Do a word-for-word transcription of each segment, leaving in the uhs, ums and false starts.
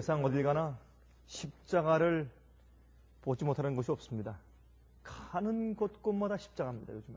세상 어딜 가나 십자가를 보지 못하는 곳이 없습니다. 가는 곳곳마다 십자가입니다. 요즘에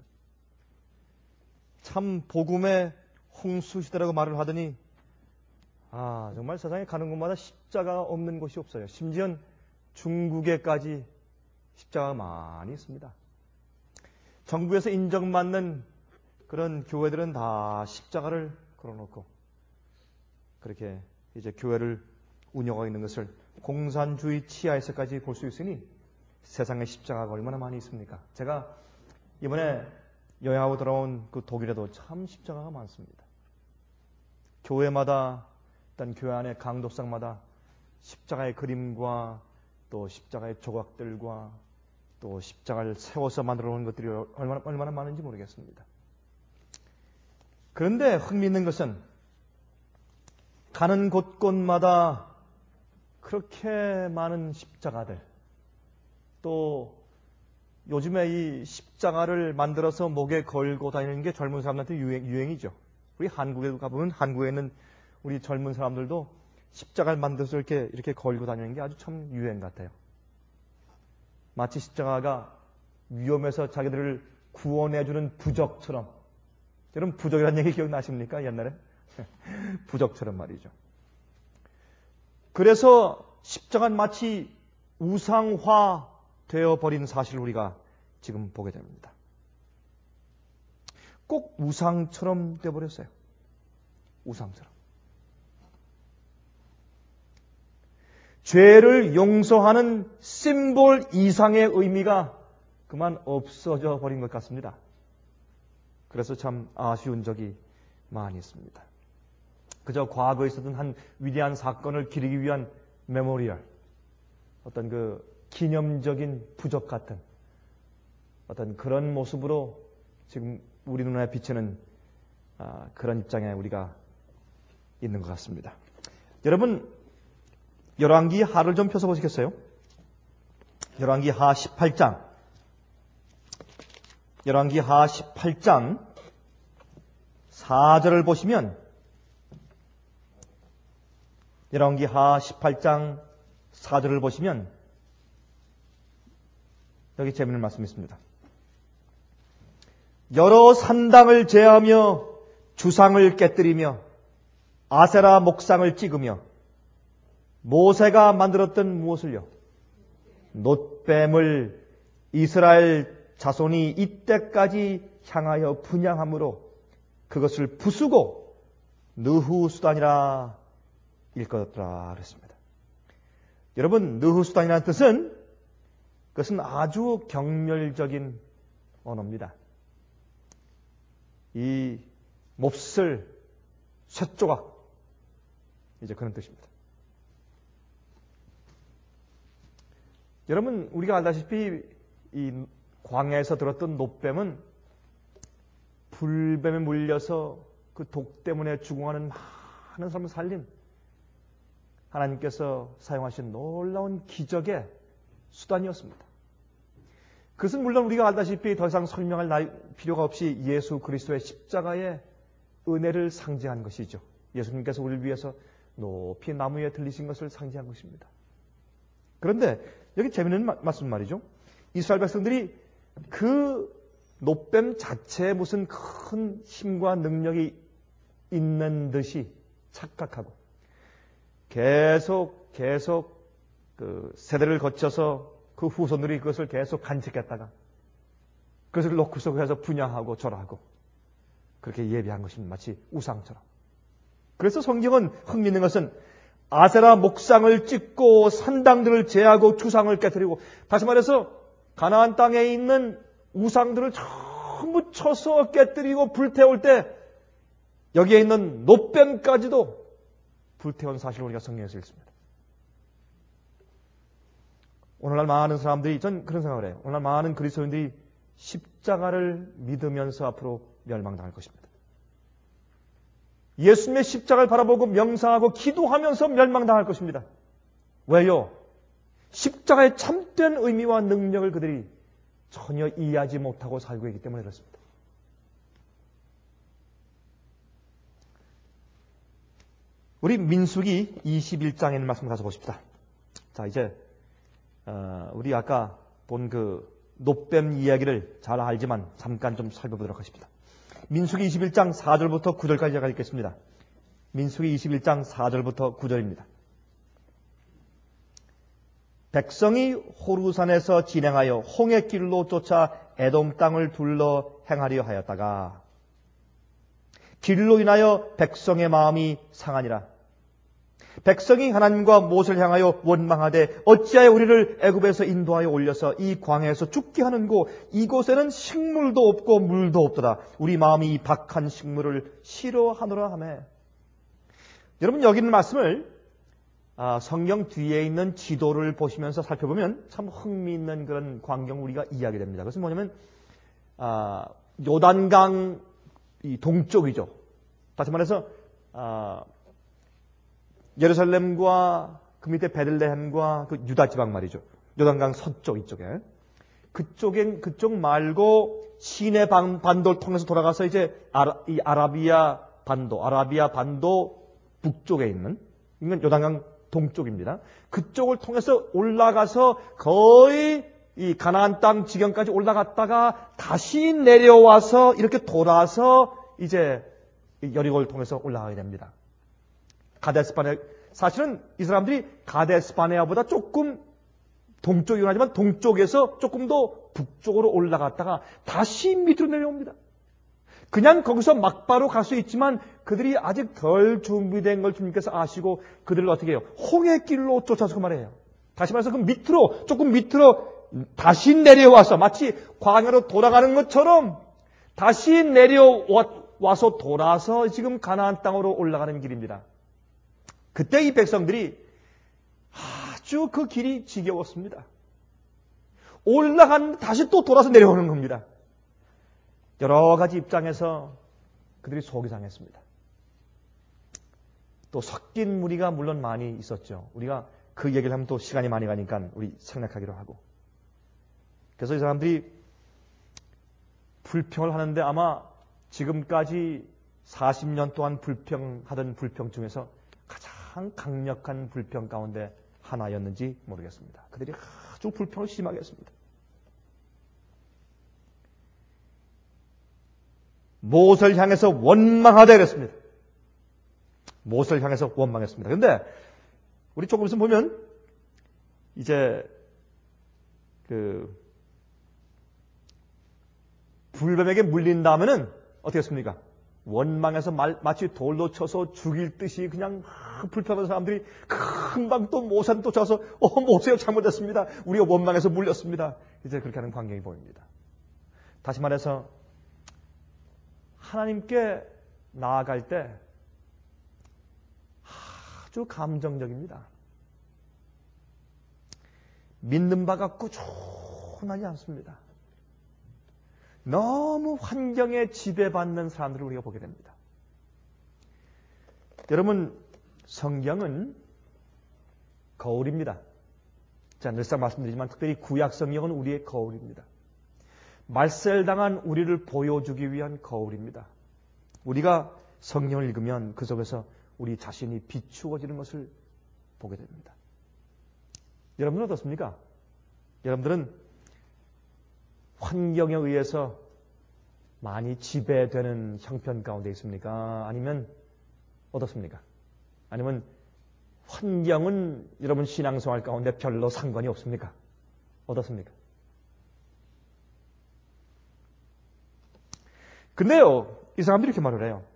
참 복음의 홍수시대라고 말을 하더니 아 정말 세상에 가는 곳마다 십자가가 없는 곳이 없어요. 심지어 중국에까지 십자가가 많이 있습니다. 정부에서 인정받는 그런 교회들은 다 십자가를 걸어놓고 그렇게 이제 교회를 운영하고 있는 것을 공산주의 치하에서까지 볼 수 있으니 세상에 십자가가 얼마나 많이 있습니까? 제가 이번에 여행하고 돌아온 그 독일에도 참 십자가가 많습니다. 교회마다 일단 교회 안에 강도상마다 십자가의 그림과 또 십자가의 조각들과 또 십자가를 세워서 만들어 놓은 것들이 얼마나, 얼마나 많은지 모르겠습니다. 그런데 흥미있는 것은 가는 곳곳마다 그렇게 많은 십자가들, 또 요즘에 이 십자가를 만들어서 목에 걸고 다니는 게 젊은 사람들한테 유행, 유행이죠. 우리 한국에 가보면 한국에 있는 우리 젊은 사람들도 십자가를 만들어서 이렇게, 이렇게 걸고 다니는 게 아주 참 유행 같아요. 마치 십자가가 위험해서 자기들을 구원해주는 부적처럼. 여러분 부적이라는 얘기 기억나십니까? 옛날에? 부적처럼 말이죠. 그래서 십자가는 마치 우상화 되어버린 사실을 우리가 지금 보게 됩니다. 꼭 우상처럼 되어버렸어요. 우상처럼. 죄를 용서하는 심볼 이상의 의미가 그만 없어져 버린 것 같습니다. 그래서 참 아쉬운 적이 많이 있습니다. 그저 과거에 있었던 한 위대한 사건을 기리기 위한 메모리얼, 어떤 그 기념적인 부적 같은 어떤 그런 모습으로 지금 우리 눈에 비치는 아, 그런 입장에 우리가 있는 것 같습니다. 여러분, 열왕기 하를 좀 펴서 보시겠어요? 열왕기 하 십팔 장. 열왕기 하 십팔 장 사 절을 보시면 열왕기 하 십팔 장 사 절을 보시면 여기 재미있는 말씀이 있습니다. 여러 산당을 제하며 주상을 깨뜨리며 아세라 목상을 찍으며 모세가 만들었던 무엇을요? 놋뱀을 이스라엘 자손이 이때까지 향하여 분향함으로 그것을 부수고 느후수단이라 일컫었더라 그랬습니다. 여러분, 느후수단이라는 뜻은 그것은 아주 경멸적인 언어입니다. 이 몹쓸 쇳조각, 이제 그런 뜻입니다. 여러분, 우리가 알다시피 이 광야에서 들었던 놋뱀은 불뱀에 물려서 그 독 때문에 죽어가는 많은 사람을 살린 하나님께서 사용하신 놀라운 기적의 수단이었습니다. 그것은 물론 우리가 알다시피 더 이상 설명할 필요가 없이 예수 그리스도의 십자가의 은혜를 상징한 것이죠. 예수님께서 우리를 위해서 높이 나무 위에 들리신 것을 상징한 것입니다. 그런데 여기 재미있는 말씀 말이죠. 이스라엘 백성들이 그 놋뱀 자체에 무슨 큰 힘과 능력이 있는 듯이 착각하고 계속 계속 그 세대를 거쳐서 그 후손들이 그것을 계속 간직했다가 그것을 놓고서 해서 분양하고 절하고 그렇게 예배한 것입니다. 마치 우상처럼. 그래서 성경은 흥미있는 것은 아세라 목상을 찍고 산당들을 제하고 주상을 깨뜨리고, 다시 말해서 가나안 땅에 있는 우상들을 전부 쳐서 깨뜨리고 불태울 때 여기에 있는 놋뱀까지도 불태운 사실을 우리가 성경에서 읽습니다. 오늘날 많은 사람들이, 전 그런 생각을 해요. 오늘날 많은 그리스도인들이 십자가를 믿으면서 앞으로 멸망당할 것입니다. 예수님의 십자가를 바라보고 명상하고 기도하면서 멸망당할 것입니다. 왜요? 십자가의 참된 의미와 능력을 그들이 전혀 이해하지 못하고 살고 있기 때문에 그렇습니다. 우리 민수기 이십일 장에 있는 말씀 가서 보십시다. 자, 이제 어, 우리 아까 본 그 놋뱀 이야기를 잘 알지만 잠깐 좀 살펴보도록 하십니다. 민수기 이십일 장 사 절부터 구 절까지 제가 읽겠습니다. 민수기 이십일 장 사 절부터 구 절입니다. 백성이 호르산에서 진행하여 홍해 길로 쫓아 에돔 땅을 둘러 행하려 하였다가 길로 인하여 백성의 마음이 상하니라. 백성이 하나님과 모세를 향하여 원망하되 어찌하여 우리를 애굽에서 인도하여 올려서 이 광야에서 죽게 하는고 이곳에는 식물도 없고 물도 없더라. 우리 마음이 이 박한 식물을 싫어하노라 하매. 여러분, 여기 있는 말씀을 아, 성경 뒤에 있는 지도를 보시면서 살펴보면 참 흥미있는 그런 광경을 우리가 이해하게 됩니다. 그것은 뭐냐면 아, 요단강 이 동쪽이죠. 다시 말해서 아, 예루살렘과 그 밑에 베들레헴과 그 유다 지방 말이죠. 요단강 서쪽 이쪽에 그쪽엔 그쪽 말고 시내 반도를 통해서 돌아가서 이제 아라, 이 아라비아 반도, 아라비아 반도 북쪽에 있는 이건 요단강 동쪽입니다. 그쪽을 통해서 올라가서 거의 이 가나안 땅 지경까지 올라갔다가 다시 내려와서 이렇게 돌아서 이제 여리고를 통해서 올라가게 됩니다. 가데스바네, 사실은 이 사람들이 가데스바네아보다 조금 동쪽이긴 하지만 동쪽에서 조금 더 북쪽으로 올라갔다가 다시 밑으로 내려옵니다. 그냥 거기서 막바로 갈 수 있지만 그들이 아직 덜 준비된 걸 주님께서 아시고 그들을 어떻게 해요? 홍해길로 쫓아서 그 말이에요. 다시 말해서 그 밑으로, 조금 밑으로 다시 내려와서 마치 광야로 돌아가는 것처럼 다시 내려와서 돌아서 지금 가나안 땅으로 올라가는 길입니다. 그때 이 백성들이 아주 그 길이 지겨웠습니다. 올라갔는데 다시 또 돌아서 내려오는 겁니다. 여러 가지 입장에서 그들이 속이 상했습니다. 또 섞인 무리가 물론 많이 있었죠. 우리가 그 얘기를 하면 또 시간이 많이 가니까 우리 생략하기로 하고. 그래서 이 사람들이 불평을 하는데 아마 지금까지 사십 년 동안 불평하던 불평 중에서 가장 강력한 불평 가운데 하나였는지 모르겠습니다. 그들이 아주 불평을 심하게 했습니다. 모세를 향해서 원망하다 그랬습니다. 모세를 향해서 원망했습니다. 그런데 우리 조금 있으면 보면 이제 그 불뱀에게 물린 다음에는 어떻게 했습니까? 원망해서 말, 마치 돌로 쳐서 죽일 듯이 그냥 불평하는 사람들이 금방 또 모세를 또 쳐서 어 모세가 잘못했습니다. 우리가 원망해서 물렸습니다. 이제 그렇게 하는 광경이 보입니다. 다시 말해서 하나님께 나아갈 때 아주 감정적입니다. 믿는 바가 꾸준하지 않습니다. 너무 환경에 지배받는 사람들을 우리가 보게 됩니다. 여러분, 성경은 거울입니다. 자, 늘상 말씀드리지만 특별히 구약 성경은 우리의 거울입니다. 말살당한 우리를 보여주기 위한 거울입니다. 우리가 성경을 읽으면 그 속에서 우리 자신이 비추어지는 것을 보게 됩니다. 여러분은 어떻습니까? 여러분들은 환경에 의해서 많이 지배되는 형편 가운데 있습니까? 아니면 어떻습니까? 아니면 환경은 여러분 신앙생활 가운데 별로 상관이 없습니까? 어떻습니까? 근데요, 이 사람들이 이렇게 말을 해요.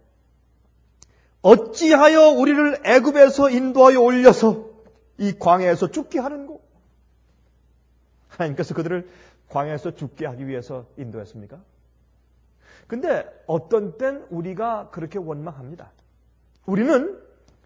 어찌하여 우리를 애굽에서 인도하여 올려서 이 광야에서 죽게 하는고? 하나님께서 그들을 광야에서 죽게 하기 위해서 인도했습니까? 근데 어떤 땐 우리가 그렇게 원망합니다. 우리는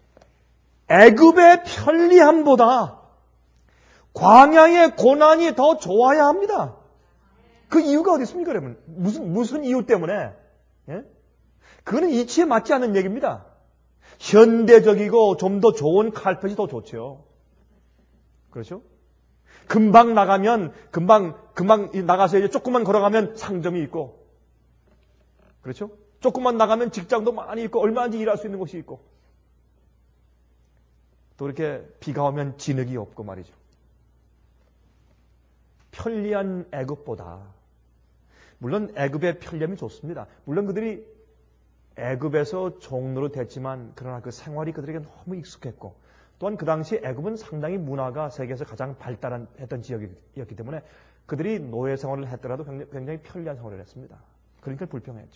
애굽의 편리함보다 광야의 고난이 더 좋아야 합니다. 그 이유가 어디 있습니까, 여러분? 무슨, 무슨 이유 때문에? 예? 그거는 이치에 맞지 않는 얘기입니다. 현대적이고 좀 더 좋은 칼펫이 더 좋죠. 그렇죠? 금방 나가면, 금방, 금방 나가서 이제 조금만 걸어가면 상점이 있고, 그렇죠? 조금만 나가면 직장도 많이 있고, 얼마든지 일할 수 있는 곳이 있고. 또 이렇게 비가 오면 진흙이 없고 말이죠. 편리한 애굽보다, 물론 애굽의 편리함이 좋습니다. 물론 그들이 애굽에서 종로로 됐지만 그러나 그 생활이 그들에게 너무 익숙했고, 또한 그 당시 애굽은 상당히 문화가 세계에서 가장 발달했던 지역이었기 때문에 그들이 노예 생활을 했더라도 굉장히, 굉장히 편리한 생활을 했습니다. 그러니까 불평했죠.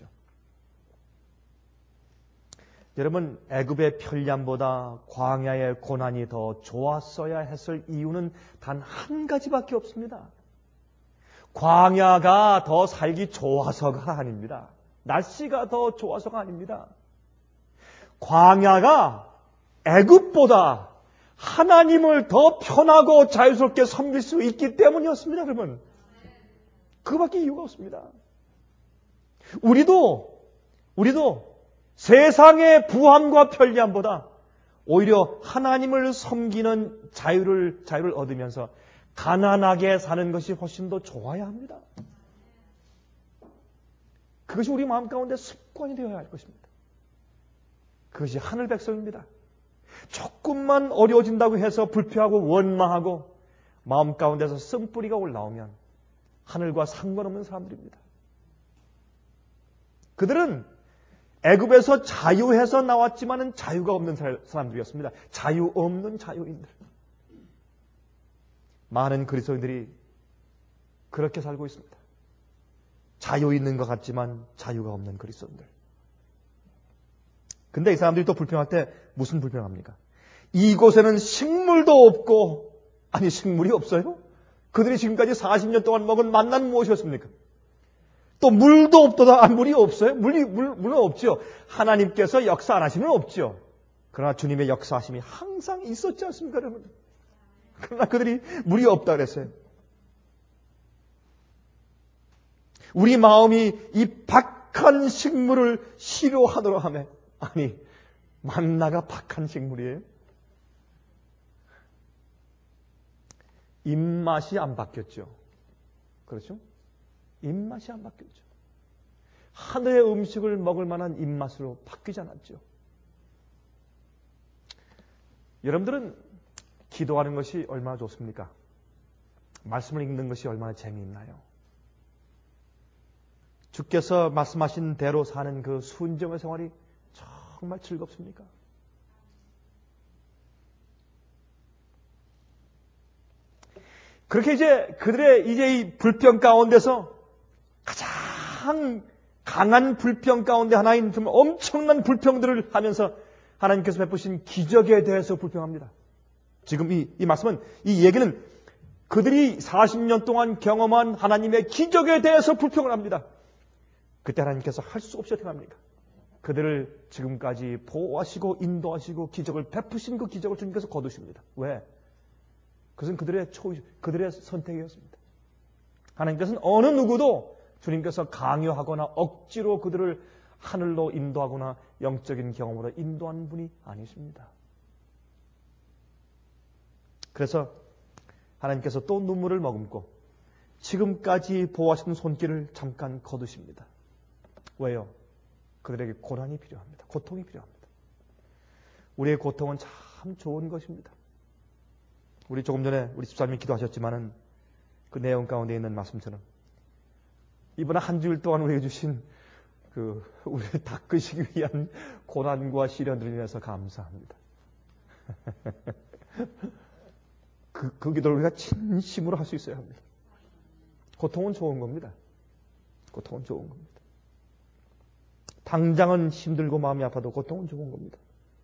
여러분, 애굽의 편리함보다 광야의 고난이 더 좋았어야 했을 이유는 단 한 가지밖에 없습니다. 광야가 더 살기 좋아서가 아닙니다. 날씨가 더 좋아서가 아닙니다. 광야가 애굽보다 하나님을 더 편하고 자유스럽게 섬길 수 있기 때문이었습니다, 여러분. 그거밖에 이유가 없습니다. 우리도, 우리도 세상의 부함과 편리함보다 오히려 하나님을 섬기는 자유를, 자유를 얻으면서 가난하게 사는 것이 훨씬 더 좋아야 합니다. 그것이 우리 마음 가운데 습관이 되어야 할 것입니다. 그것이 하늘 백성입니다. 조금만 어려워진다고 해서 불평하고 원망하고 마음 가운데서 쓴뿌리가 올라오면 하늘과 상관없는 사람들입니다. 그들은 애굽에서 자유해서 나왔지만은 자유가 없는 사람들이었습니다. 자유 없는 자유인들. 많은 그리스도인들이 그렇게 살고 있습니다. 자유 있는 것 같지만 자유가 없는 그리스도인들. 근데 이 사람들이 또 불평할 때 무슨 불평합니까? 이곳에는 식물도 없고, 아니 식물이 없어요? 그들이 지금까지 사십 년 동안 먹은 만나는 무엇이었습니까? 또 물도 없도다. 물이 없어요? 물이, 물, 물은 없죠. 하나님께서 역사 안 하시면 없죠. 그러나 주님의 역사하심이 항상 있었지 않습니까, 여러분? 그러나 그들이 물이 없다 그랬어요. 우리 마음이 이 박한 식물을 싫어하도록 하며, 아니 만나가 박한 식물이에요? 입맛이 안 바뀌었죠. 그렇죠? 입맛이 안 바뀌었죠. 하늘의 음식을 먹을 만한 입맛으로 바뀌지 않았죠. 여러분들은 기도하는 것이 얼마나 좋습니까? 말씀을 읽는 것이 얼마나 재미있나요? 주께서 말씀하신 대로 사는 그 순종의 생활이 정말 즐겁습니까? 그렇게 이제 그들의 이제 이 불평 가운데서 가장 강한 불평 가운데 하나인 좀 엄청난 불평들을 하면서 하나님께서 베푸신 기적에 대해서 불평합니다. 지금 이, 이 말씀은, 이 얘기는 그들이 사십 년 동안 경험한 하나님의 기적에 대해서 불평을 합니다. 그때 하나님께서 할 수 없이 어떻게 합니까? 그들을 지금까지 보호하시고 인도하시고 기적을 베푸신 그 기적을 주님께서 거두십니다. 왜? 그것은 그들의 초, 그들의 선택이었습니다. 하나님께서는 어느 누구도 주님께서 강요하거나 억지로 그들을 하늘로 인도하거나 영적인 경험으로 인도하는 분이 아니십니다. 그래서 하나님께서 또 눈물을 머금고 지금까지 보호하신 손길을 잠깐 거두십니다. 왜요? 그들에게 고난이 필요합니다. 고통이 필요합니다. 우리의 고통은 참 좋은 것입니다. 우리 조금 전에 우리 집사님이 기도하셨지만은 그 내용 가운데 있는 말씀처럼 이번 한 주일 동안 우리에게 주신 그 우리를 닦으시기 위한 고난과 시련들을 인해서 감사합니다. 그, 그 기도를 우리가 진심으로 할 수 있어야 합니다. 고통은 좋은 겁니다. 고통은 좋은 겁니다. 당장은 힘들고 마음이 아파도 고통은 좋은 겁니다.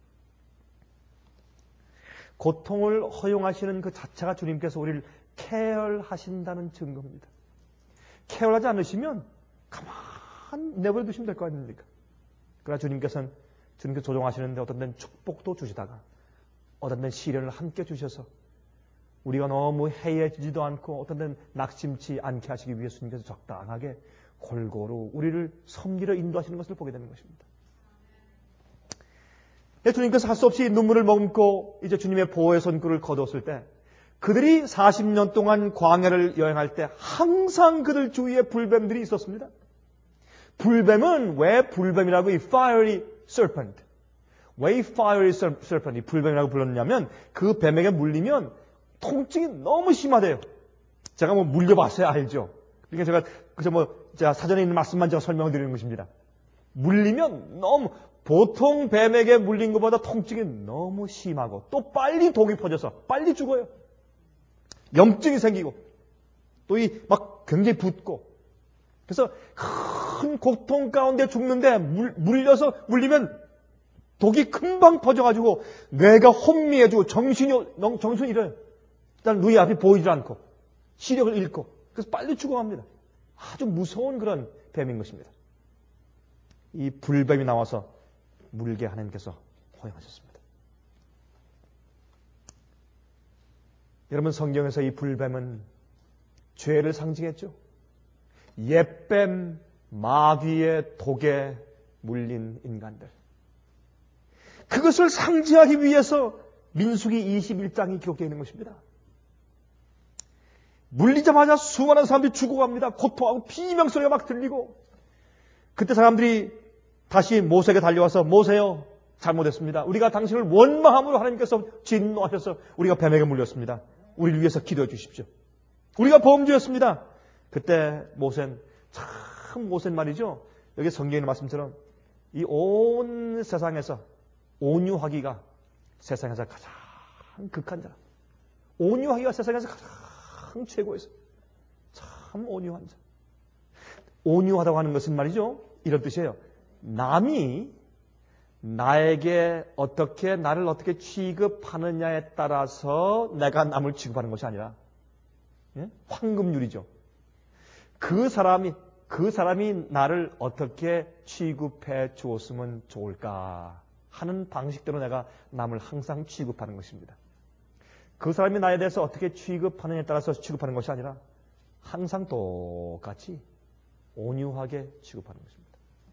고통을 허용하시는 그 자체가 주님께서 우리를 케어하신다는 증거입니다. 케어하지 않으시면 가만 내버려 두시면 될 거 아닙니까? 그러나 주님께서는 주님께서 조종하시는데 어떤 데는 축복도 주시다가 어떤 데는 시련을 함께 주셔서 우리가 너무 해해지지도 않고 어떤 데는 낙심치 않게 하시기 위해 주님께서 적당하게 골고루 우리를 섬기려 인도하시는 것을 보게 되는 것입니다. 주님께서 할 수 없이 눈물을 머금고 이제 주님의 보호의 손길을 거두었을 때 그들이 사십 년 동안 광야를 여행할 때 항상 그들 주위에 불뱀들이 있었습니다. 불뱀은 왜 불뱀이라고 이 fiery serpent, 왜 fiery serpent이 불뱀이라고 불렀냐면 그 뱀에게 물리면 통증이 너무 심하대요. 제가 뭐 물려봤어야 알죠. 그러니까 제가 그저 뭐 제가 사전에 있는 말씀만 제가 설명을 드리는 것입니다. 물리면 너무 보통 뱀에게 물린 것보다 통증이 너무 심하고 또 빨리 독이 퍼져서 빨리 죽어요. 염증이 생기고 또 이 막 굉장히 붓고 그래서 큰 고통 가운데 죽는데 물, 물려서 물리면 독이 금방 퍼져가지고 뇌가 혼미해지고 정신이 정신이 잃어요. 일단 눈이 앞이 보이지 않고 시력을 잃고 그래서 빨리 죽어갑니다. 아주 무서운 그런 뱀인 것입니다. 이 불뱀이 나와서 물게 하나님께서 허용하셨습니다. 여러분 성경에서 이 불뱀은 죄를 상징했죠. 옛뱀, 마귀의 독에 물린 인간들. 그것을 상징하기 위해서 민수기 이십일 장이 기록되어 있는 것입니다. 물리자마자 수많은 사람들이 죽어갑니다. 고통하고 비명소리가 막 들리고 그때 사람들이 다시 모세에게 달려와서 모세요 잘못했습니다. 우리가 당신을 원망함으로 하나님께서 진노하셔서 우리가 뱀에게 물렸습니다. 우리를 위해서 기도해 주십시오. 우리가 범죄였습니다. 그때 모세는 참 모세는 말이죠. 여기 성경에 있는 말씀처럼 이 온 세상에서 온유하기가 세상에서 가장 극한 자. 온유하기가 세상에서 가장 최고였어요. 참 온유한 자. 온유하다고 하는 것은 말이죠. 이런 뜻이에요. 남이 나에게 어떻게 나를 어떻게 취급하느냐에 따라서 내가 남을 취급하는 것이 아니라 예? 황금률이죠. 그 사람이 그 사람이 나를 어떻게 취급해 주었으면 좋을까 하는 방식대로 내가 남을 항상 취급하는 것입니다. 그 사람이 나에 대해서 어떻게 취급하느냐에 따라서 취급하는 것이 아니라 항상 똑같이 온유하게 취급하는 것입니다.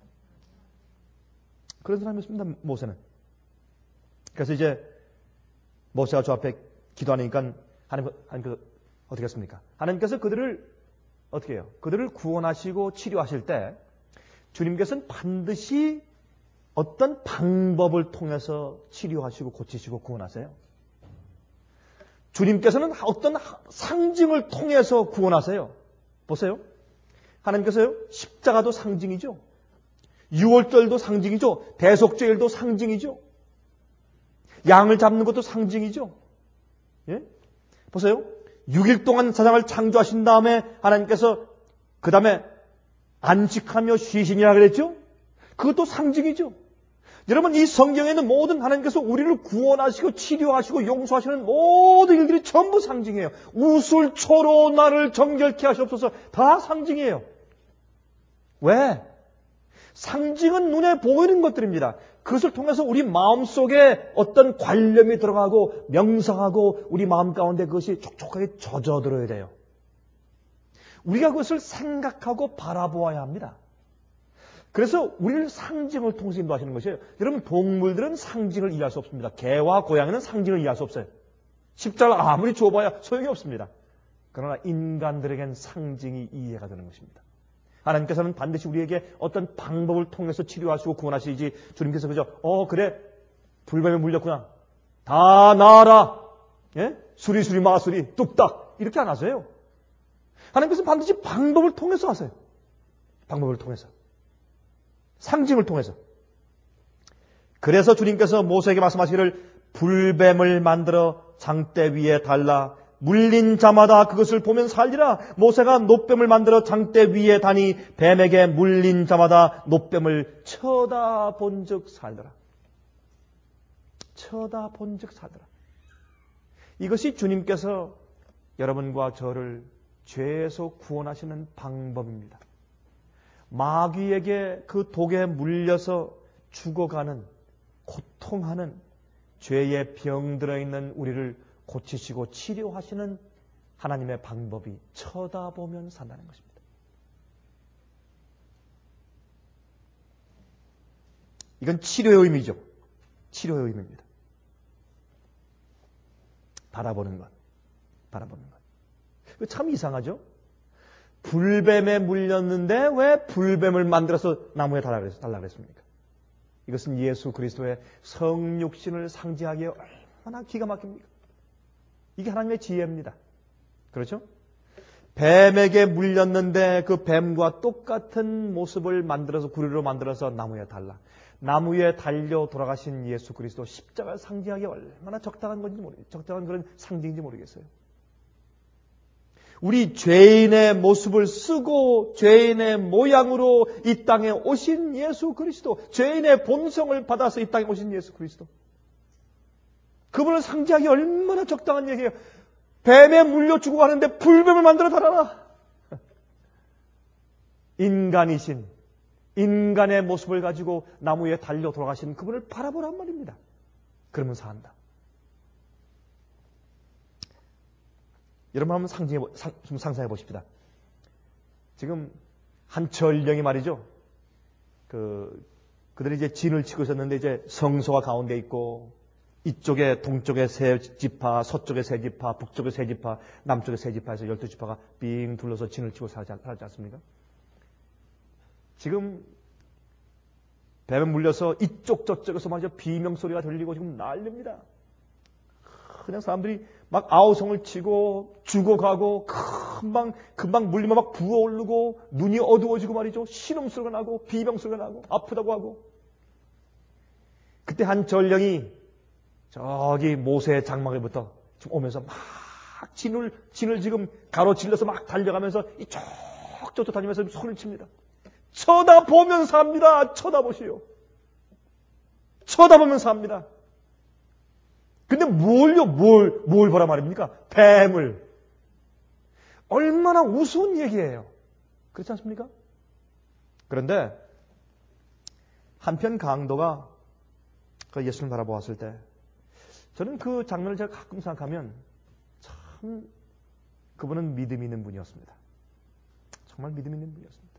그런 사람이었습니다. 모세는. 그래서 이제 모세가 저 앞에 기도하니까 하나님, 하나님께서 어떻게 했습니까? 하나님께서 그들을 어떻게 해요? 그들을 구원하시고 치료하실 때 주님께서는 반드시 어떤 방법을 통해서 치료하시고 고치시고 구원하세요. 주님께서는 어떤 상징을 통해서 구원하세요. 보세요. 하나님께서요. 십자가도 상징이죠. 유월절도 상징이죠. 대속죄일도 상징이죠. 양을 잡는 것도 상징이죠. 예? 보세요. 육 일 동안 세상을 창조하신 다음에 하나님께서 그 다음에 안식하며 쉬시니라 그랬죠. 그것도 상징이죠. 여러분 이 성경에는 모든 하나님께서 우리를 구원하시고 치료하시고 용서하시는 모든 일들이 전부 상징이에요. 우술초로 나를 정결케 하시옵소서 다 상징이에요. 왜? 상징은 눈에 보이는 것들입니다. 그것을 통해서 우리 마음속에 어떤 관념이 들어가고 명상하고 우리 마음 가운데 그것이 촉촉하게 젖어들어야 돼요. 우리가 그것을 생각하고 바라보아야 합니다. 그래서 우리를 상징을 통해서 인도하시는 것이에요. 여러분 동물들은 상징을 이해할 수 없습니다. 개와 고양이는 상징을 이해할 수 없어요. 십자가를 아무리 줘봐야 소용이 없습니다. 그러나 인간들에겐 상징이 이해가 되는 것입니다. 하나님께서는 반드시 우리에게 어떤 방법을 통해서 치료하시고 구원하시지 주님께서 그저 어 그래 불뱀에 물렸구나 다 나아라 예? 수리수리 마수리 뚝딱 이렇게 안 하세요. 하나님께서는 반드시 방법을 통해서 하세요. 방법을 통해서 상징을 통해서. 그래서 주님께서 모세에게 말씀하시기를 불뱀을 만들어 장대 위에 달라 물린 자마다 그것을 보면 살리라. 모세가 놋뱀을 만들어 장대 위에 다니 뱀에게 물린 자마다 놋뱀을 쳐다본즉 살더라. 쳐다본즉 살더라. 이것이 주님께서 여러분과 저를 죄에서 구원하시는 방법입니다. 마귀에게 그 독에 물려서 죽어가는 고통하는 죄에 병들어 있는 우리를 고치시고 치료하시는 하나님의 방법이 쳐다보면 산다는 것입니다. 이건 치료의 의미죠. 치료의 의미입니다. 바라보는 것. 바라보는 것. 참 이상하죠? 불뱀에 물렸는데 왜 불뱀을 만들어서 나무에 달라 그랬습니까? 이것은 예수 그리스도의 성육신을 상징하기에 얼마나 기가 막힙니까? 이게 하나님의 지혜입니다. 그렇죠? 뱀에게 물렸는데 그 뱀과 똑같은 모습을 만들어서 구리로 만들어서 나무에 달라. 나무에 달려 돌아가신 예수 그리스도 십자가를 상징하기 얼마나 적당한 건지 모르, 적당한 그런 상징인지 모르겠어요. 우리 죄인의 모습을 쓰고 죄인의 모양으로 이 땅에 오신 예수 그리스도, 죄인의 본성을 받아서 이 땅에 오신 예수 그리스도. 그분을 상징하기 얼마나 적당한 얘기예요. 뱀에 물려 죽어가는데 불뱀을 만들어 달아라. 인간이신, 인간의 모습을 가지고 나무에 달려 돌아가신 그분을 바라보란 말입니다. 그러면 산다. 여러분 한번 상징해, 상, 좀 상상해 보십시다. 지금 한 전령이 말이죠. 그, 그들이 이제 진을 치고 있었는데 이제 성소가 가운데 있고 이쪽에 동쪽에 세 지파, 서쪽에 세 지파, 북쪽에 세 지파, 남쪽에 세 지파에서 열두 지파가 빙 둘러서 진을 치고 살지, 살지 않습니까? 지금 뱀에 물려서 이쪽 저쪽에서 마저 비명소리가 들리고 지금 난립니다. 그냥 사람들이 막 아우성을 치고 죽어가고 금방 금방 물리면 막 부어오르고 눈이 어두워지고 말이죠. 신음소리가 나고 비명소리가 나고 아프다고 하고. 그때 한 전령이 저기 모세의 장막에부터 지금 오면서 막 진을 진을 지금 가로질러서 막 달려가면서 이쪽 저쪽 다니면서 소리를 칩니다. 쳐다보면서 합니다. 쳐다보시오. 쳐다보면서 합니다. 근데 뭘요? 뭘, 뭘 보라 말입니까? 뱀을. 얼마나 우스운 얘기예요. 그렇지 않습니까? 그런데 한편 강도가 그 예수를 바라보았을 때 저는 그 장면을 제가 가끔 생각하면 참 그분은 믿음 있는 분이었습니다. 정말 믿음 있는 분이었습니다.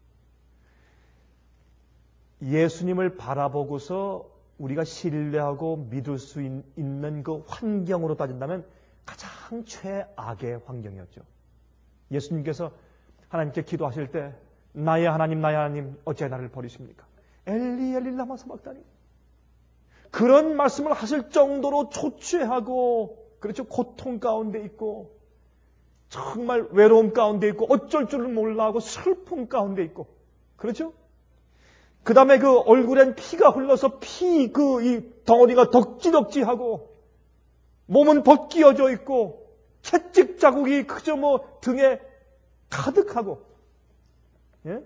예수님을 바라보고서 우리가 신뢰하고 믿을 수 있는 그 환경으로 따진다면 가장 최악의 환경이었죠. 예수님께서 하나님께 기도하실 때 나의 하나님 나의 하나님 어찌 나를 버리십니까? 엘리 엘리 라마 사박다니. 그런 말씀을 하실 정도로 초췌하고 그렇죠. 고통 가운데 있고 정말 외로움 가운데 있고 어쩔 줄을 몰라 하고 슬픔 가운데 있고 그렇죠. 그 다음에 그 얼굴엔 피가 흘러서 피 그 이 덩어리가 덕지덕지하고 몸은 벗기어져 있고 채찍 자국이 그저 뭐 등에 가득하고 예?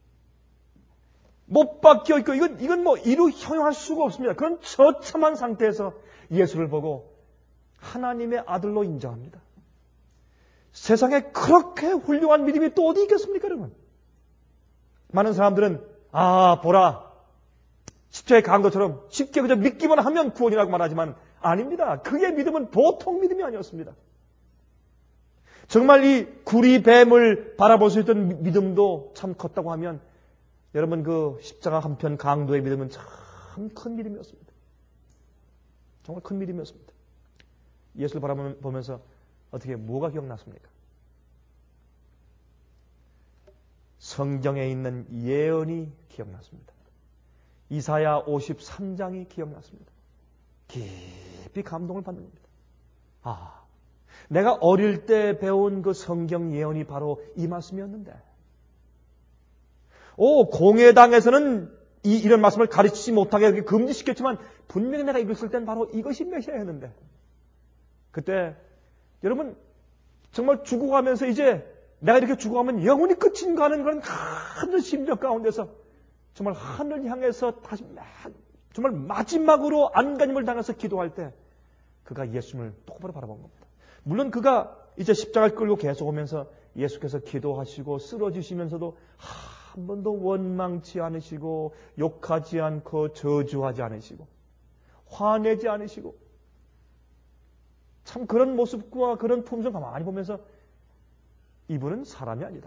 못 박혀 있고 이건 이건 뭐 이루 형용할 수가 없습니다. 그런 처참한 상태에서 예수를 보고 하나님의 아들로 인정합니다. 세상에 그렇게 훌륭한 믿음이 또 어디 있겠습니까, 여러분? 많은 사람들은 아, 보라. 십자가에 간 것처럼 쉽게 그저 믿기만 하면 구원이라고 말하지만 아닙니다. 그의 믿음은 보통 믿음이 아니었습니다. 정말 이 구리뱀을 바라볼 수 있던 믿음도 참 컸다고 하면 여러분 그 십자가 한편 강도의 믿음은 참 큰 믿음이었습니다. 정말 큰 믿음이었습니다. 예수를 바라보면서 어떻게 뭐가 기억났습니까? 성경에 있는 예언이 기억났습니다. 이사야 오십삼 장이 기억났습니다. 깊이 감동을 받는 겁니다. 아, 내가 어릴 때 배운 그 성경 예언이 바로 이 말씀이었는데 오, 공회당에서는 이, 이런 말씀을 가르치지 못하게 금지시켰지만 분명히 내가 읽었을 땐 바로 이것이 메시아였는데 그때 여러분 정말 죽어가면서 이제 내가 이렇게 죽어가면 영원히 끝인가 하는 그런 큰 심정 가운데서 정말 하늘 향해서 다시 정말 마지막으로 안간힘을 당해서 기도할 때 그가 예수님을 똑바로 바라본 겁니다. 물론 그가 이제 십자가를 끌고 계속 오면서 예수께서 기도하시고 쓰러지시면서도 한 번도 원망치 않으시고 욕하지 않고 저주하지 않으시고 화내지 않으시고 참 그런 모습과 그런 품성 가만히 보면서 이분은 사람이 아니다.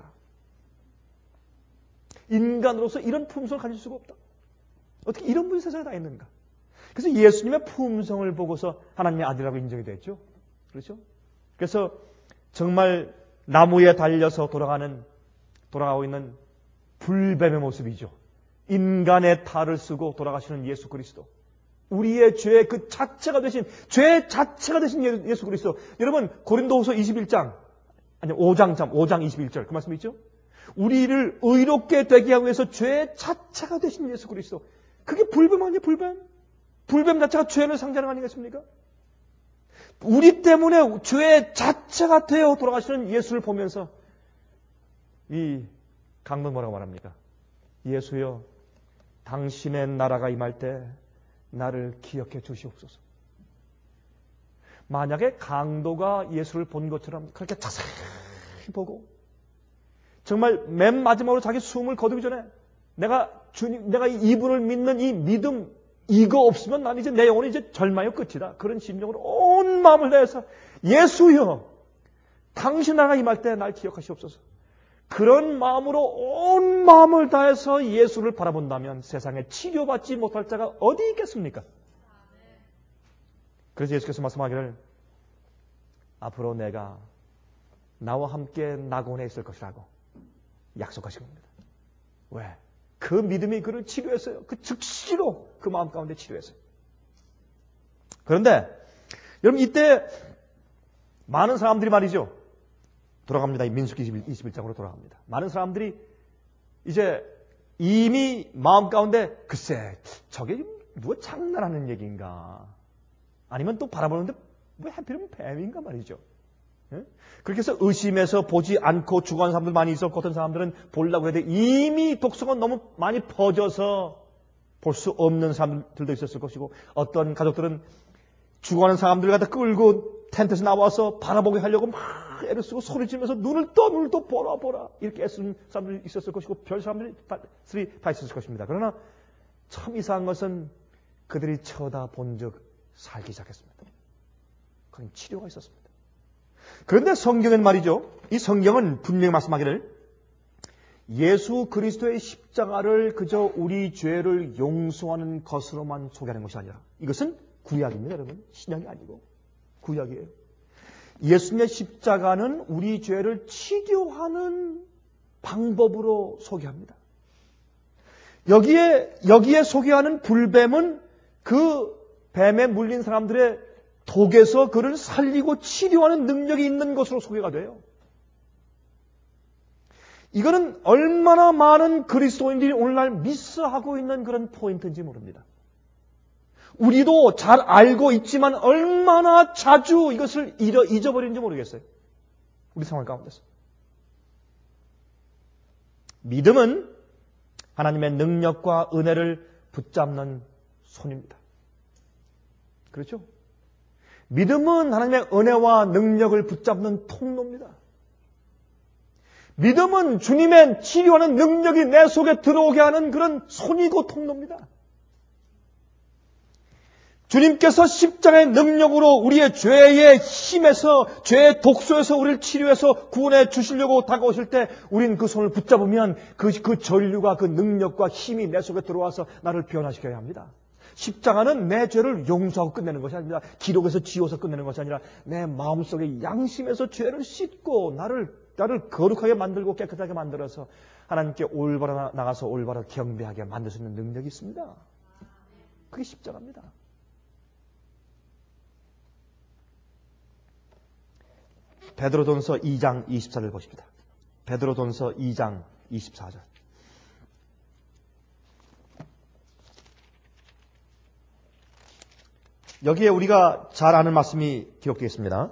인간으로서 이런 품성을 가질 수가 없다. 어떻게 이런 분이 세상에 다 있는가? 그래서 예수님의 품성을 보고서 하나님의 아들이라고 인정이 됐죠. 그렇죠? 그래서 정말 나무에 달려서 돌아가는, 돌아가고 있는 불뱀의 모습이죠. 인간의 탈을 쓰고 돌아가시는 예수 그리스도. 우리의 죄의 그 자체가 되신, 죄 자체가 되신 예수 그리스도. 여러분, 고린도후서 이십일 장, 아니, 오 장, 오 장 이십일 절, 그 말씀 있죠? 우리를 의롭게 되게 하기 위해서 죄 자체가 되신 예수 그리스도. 그게 불뱀 아니에요, 불뱀? 불뱀 자체가 죄를 상징하는 거 아니겠습니까? 우리 때문에 죄 자체가 되어 돌아가시는 예수를 보면서 이 강도 뭐라고 말합니까? 예수여, 당신의 나라가 임할 때 나를 기억해 주시옵소서. 만약에 강도가 예수를 본 것처럼 그렇게 자세히 보고 정말 맨 마지막으로 자기 숨을 거두기 전에 내가 주님, 내가 이분을 믿는 이 믿음, 이거 없으면 난 이제 내 영혼이 이제 절망의 끝이다. 그런 심정으로 온 마음을 다해서 예수여, 당신 나라가 임할 때 날 기억하시옵소서. 그런 마음으로 온 마음을 다해서 예수를 바라본다면 세상에 치료받지 못할 자가 어디 있겠습니까? 그래서 예수께서 말씀하기를 앞으로 내가 나와 함께 낙원에 있을 것이라고 약속하신 겁니다. 왜? 그 믿음이 그를 치료했어요. 그 즉시로 그 마음 가운데 치료했어요. 그런데 여러분 이때 많은 사람들이 말이죠. 돌아갑니다. 민수기 이십일 장으로 돌아갑니다. 많은 사람들이 이제 이미 마음 가운데 글쎄 저게 누가 장난하는 얘기인가 아니면 또 바라보는데 왜 하필이면 뱀인가 말이죠. 예? 그렇게 해서 의심해서 보지 않고 죽어가는 사람들 많이 있었고 어떤 사람들은 보려고 해도 이미 독성은 너무 많이 퍼져서 볼 수 없는 사람들도 있었을 것이고 어떤 가족들은 죽어가는 사람들을 갖다 끌고 텐트에서 나와서 바라보게 하려고 막 애를 쓰고 소리치면서 눈을 떠 눈을 또 보라 보라 이렇게 애쓰는 사람들이 있었을 것이고 별 사람들이 다, 다 있었을 것입니다. 그러나 참 이상한 것은 그들이 쳐다본 적 살기 시작했습니다. 그건 치료가 있었습니다. 그런데 성경은 말이죠. 이 성경은 분명히 말씀하기를 예수 그리스도의 십자가를 그저 우리 죄를 용서하는 것으로만 소개하는 것이 아니라 이것은 구약입니다. 여러분. 신약이 아니고 구약이에요. 예수님의 십자가는 우리 죄를 치료하는 방법으로 소개합니다. 여기에, 여기에 소개하는 불뱀은 그 뱀에 물린 사람들의 독에서 그를 살리고 치료하는 능력이 있는 것으로 소개가 돼요. 이거는 얼마나 많은 그리스도인들이 오늘날 미스하고 있는 그런 포인트인지 모릅니다. 우리도 잘 알고 있지만 얼마나 자주 이것을 잃어, 잊어버리는지 모르겠어요. 우리 상황 가운데서. 믿음은 하나님의 능력과 은혜를 붙잡는 손입니다. 그렇죠? 믿음은 하나님의 은혜와 능력을 붙잡는 통로입니다. 믿음은 주님의 치료하는 능력이 내 속에 들어오게 하는 그런 손이고 통로입니다. 주님께서 십자가의 능력으로 우리의 죄의 힘에서 죄의 독소에서 우리를 치료해서 구원해 주시려고 다가오실 때 우리는 그 손을 붙잡으면 그, 그 전류가 그 능력과 힘이 내 속에 들어와서 나를 변화시켜야 합니다. 십자가는 내 죄를 용서하고 끝내는 것이 아닙니다. 기록에서 지워서 끝내는 것이 아니라 내 마음속에 양심에서 죄를 씻고 나를, 나를 거룩하게 만들고 깨끗하게 만들어서 하나님께 올바로 나가서 올바로 경배하게 만들 수 있는 능력이 있습니다. 그게 십자가입니다. 베드로전서 이 장 이십사 절 보십니다. 베드로전서 이 장 이십사 절. 여기에 우리가 잘 아는 말씀이 기록되어 있습니다.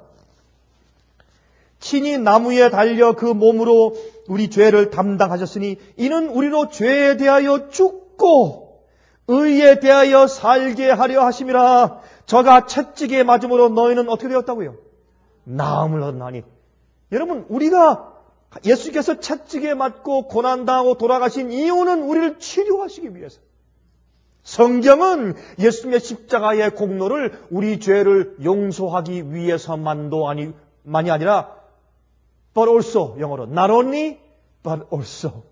친히 나무에 달려 그 몸으로 우리 죄를 담당하셨으니 이는 우리로 죄에 대하여 죽고 의에 대하여 살게 하려 하심이라. 저가 채찍에 맞음으로 너희는 어떻게 되었다고요? 나음을 얻나니. 여러분, 우리가 예수께서 채찍에 맞고 고난당하고 돌아가신 이유는 우리를 치료하시기 위해서. 성경은 예수님의 십자가의 공로를 우리 죄를 용서하기 위해서만도 아니, 만이 아니라 but also, 영어로 not only but also.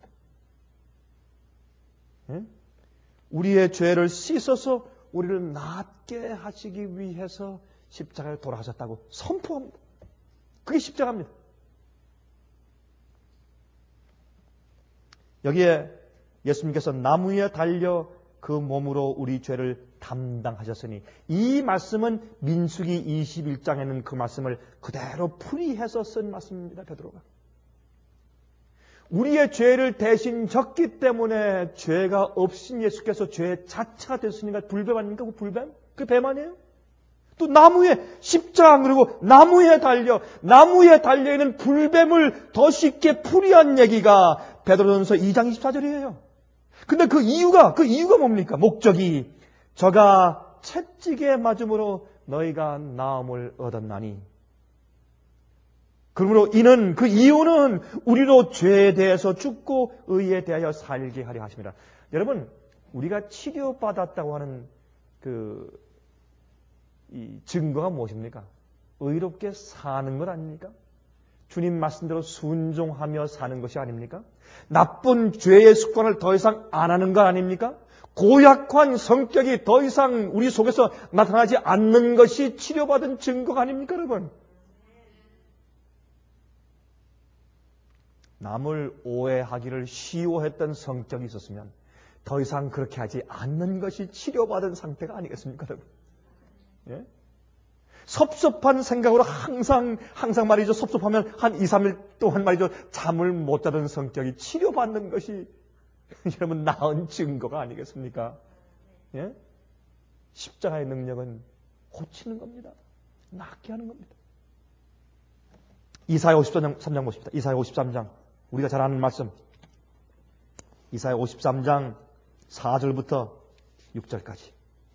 우리의 죄를 씻어서 우리를 낫게 하시기 위해서 십자가에 돌아가셨다고 선포합니다. 그게 십자가입니다. 여기에 예수님께서 나무 위에 달려 그 몸으로 우리 죄를 담당하셨으니, 이 말씀은 민수기 이십일 장에는 그 말씀을 그대로 풀이해서 쓴 말씀입니다. 베드로가. 우리의 죄를 대신 졌기 때문에 죄가 없인 예수께서 죄 자체가 됐으니까 불뱀 아닙니까? 그 불뱀? 그 뱀 아니에요? 또 나무에 십자가 그리고 나무에 달려 나무에 달려있는 불뱀을 더 쉽게 풀이한 얘기가 베드로전서 이 장 이십사 절이에요. 근데 그 이유가 그 이유가 뭡니까? 목적이 저가 채찍에 맞음으로 너희가 나음을 얻었나니. 그러므로 이는 그 이유는 우리로 죄에 대해서 죽고 의에 대하여 살게 하려 하십니다. 여러분, 우리가 치료받았다고 하는 그 이 증거가 무엇입니까? 의롭게 사는 것 아닙니까? 주님 말씀대로 순종하며 사는 것이 아닙니까? 나쁜 죄의 습관을 더 이상 안 하는 것 아닙니까? 고약한 성격이 더 이상 우리 속에서 나타나지 않는 것이 치료받은 증거가 아닙니까, 여러분? 남을 오해하기를 쉬워했던 성격이 있었으면 더 이상 그렇게 하지 않는 것이 치료받은 상태가 아니겠습니까, 여러분? 예? 섭섭한 생각으로 항상, 항상 말이죠. 섭섭하면 한 이, 삼 일 동안 말이죠. 잠을 못 자던 성격이 치료받는 것이 여러분 나은 증거가 아니겠습니까? 예? 십자가의 능력은 고치는 겁니다. 낫게 하는 겁니다. 이사야 오십삼 장 보십시다. 이사야 오십삼 장. 우리가 잘 아는 말씀. 이사야 오십삼 장 사 절부터 육 절까지.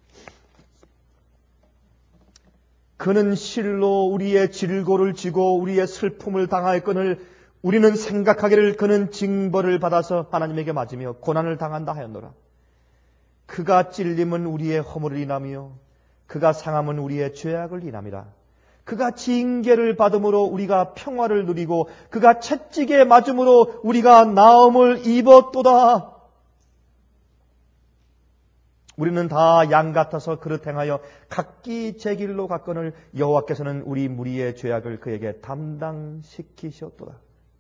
그는 실로 우리의 질고를 지고 우리의 슬픔을 당하였거늘 우리는 생각하기를 그는 징벌을 받아서 하나님에게 맞으며 고난을 당한다 하였노라. 그가 찔림은 우리의 허물을 인하며 그가 상함은 우리의 죄악을 인함이라. 그가 징계를 받음으로 우리가 평화를 누리고 그가 채찍에 맞음으로 우리가 나음을 입었도다. 우리는 다 양 같아서 그릇 행하여 각기 제 길로 갔거늘 여호와께서는 우리 무리의 죄악을 그에게 담당시키셨도다.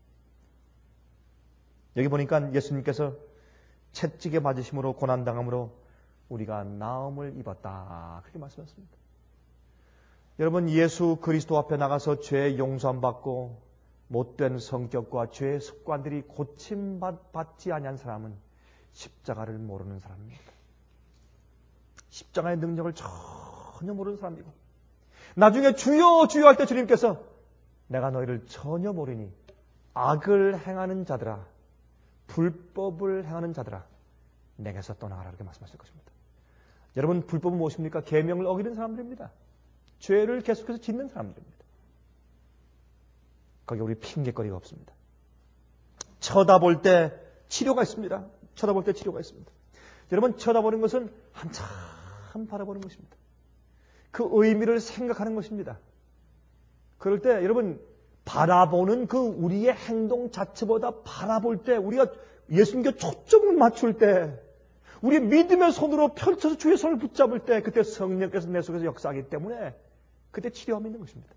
여기 보니까 예수님께서 채찍에 맞으심으로 고난당함으로 우리가 나음을 입었다. 그렇게 말씀하셨습니다. 여러분, 예수 그리스도 앞에 나가서 죄 용서함 받고 못된 성격과 죄의 습관들이 고침받지 아니한 사람은 십자가를 모르는 사람입니다. 십자가의 능력을 전혀 모르는 사람이고 나중에 주여 주여 할 때 주님께서 내가 너희를 전혀 모르니 악을 행하는 자들아 불법을 행하는 자들아 내게서 떠나가라 이렇게 말씀하실 것입니다. 여러분, 불법은 무엇입니까? 계명을 어기는 사람들입니다. 죄를 계속해서 짓는 사람들입니다. 거기 우리 핑계거리가 없습니다. 쳐다볼 때 치료가 있습니다. 쳐다볼 때 치료가 있습니다. 여러분, 쳐다보는 것은 한참 바라보는 것입니다. 그 의미를 생각하는 것입니다. 그럴 때 여러분, 바라보는 그 우리의 행동 자체보다 바라볼 때 우리가 예수님께 초점을 맞출 때 우리의 믿음의 손으로 펼쳐서 주의 손을 붙잡을 때 그때 성령께서 내 속에서 역사하기 때문에 그때 치료함이 있는 것입니다.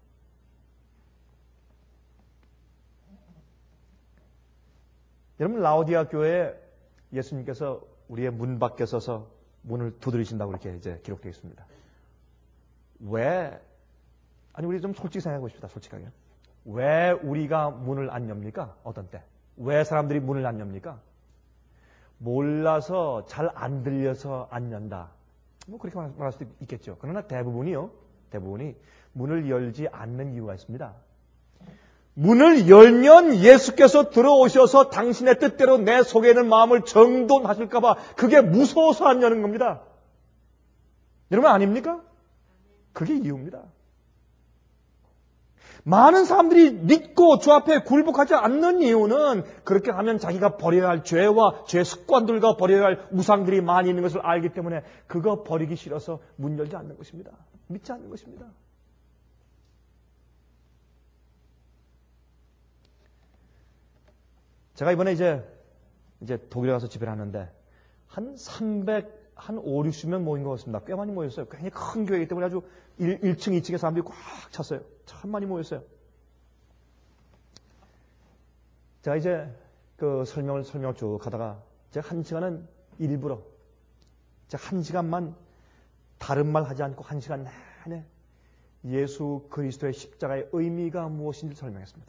여러분, 라오디아 교회에 예수님께서 우리의 문 밖에 서서 문을 두드리신다고 이렇게 이제 기록되어 있습니다. 왜? 아니, 우리 좀 솔직히 생각해 보십시다. 솔직하게. 왜 우리가 문을 안 엽니까? 어떤 때? 왜 사람들이 문을 안 엽니까? 몰라서 잘 안 들려서 안 연다. 뭐 그렇게 말할 수도 있겠죠. 그러나 대부분이요. 대부분이 문을 열지 않는 이유가 있습니다. 문을 열면 예수께서 들어오셔서 당신의 뜻대로 내 속에 있는 마음을 정돈하실까 봐 그게 무서워서 안 여는 겁니다. 여러분 아닙니까? 그게 이유입니다. 많은 사람들이 믿고 주 앞에 굴복하지 않는 이유는 그렇게 하면 자기가 버려야 할 죄와 죄 습관들과 버려야 할 우상들이 많이 있는 것을 알기 때문에 그거 버리기 싫어서 문 열지 않는 것입니다. 믿지 않는 것입니다. 제가 이번에 이제, 이제 독일에 가서 집회를 하는데, 한 삼백, 한 오십, 육십 명 모인 것 같습니다. 꽤 많이 모였어요. 굉장히 큰 교회이기 때문에 아주 일 층, 이 층에 사람들이 꽉 찼어요. 참 많이 모였어요. 제가 이제 그 설명을, 설명을 쭉 하다가, 제가 한 시간은 일부러 제가 한 시간만 다른 말 하지 않고 한 시간 내내 예수 그리스도의 십자가의 의미가 무엇인지 설명했습니다.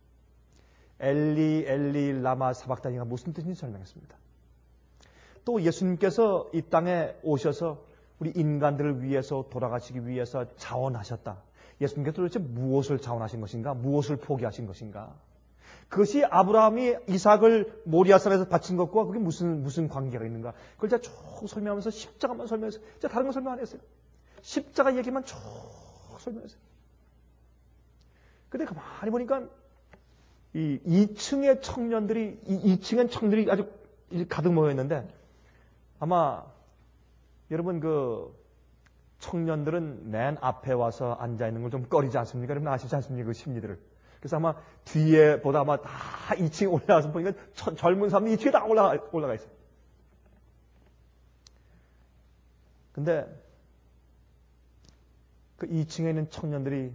엘리 엘리 라마 사박다니가 무슨 뜻인지 설명했습니다. 또 예수님께서 이 땅에 오셔서 우리 인간들을 위해서 돌아가시기 위해서 자원하셨다. 예수님께서 도대체 무엇을 자원하신 것인가? 무엇을 포기하신 것인가? 그것이 아브라함이 이삭을 모리아산에서 바친 것과 그게 무슨 무슨 관계가 있는가? 그걸 제가 쭉 설명하면서 십자가만 설명했어요. 제가 다른 건 설명 안 했어요. 십자가 얘기만 쭉 설명했어요. 근데 가만히 보니까 이 이 층의 청년들이 이 이 층의 청년들이 아주 가득 모여 있는데 아마 여러분 그 청년들은 맨 앞에 와서 앉아 있는 걸 좀 꺼리지 않습니까? 여러분 아시지 않습니까? 그 심리들을. 그래서 아마 뒤에 보다 아마 다 이 층에 올라가서 보니까 저, 젊은 사람들이 이 층에 다 올라가, 올라가 있어요. 근데 그 이 층에 있는 청년들이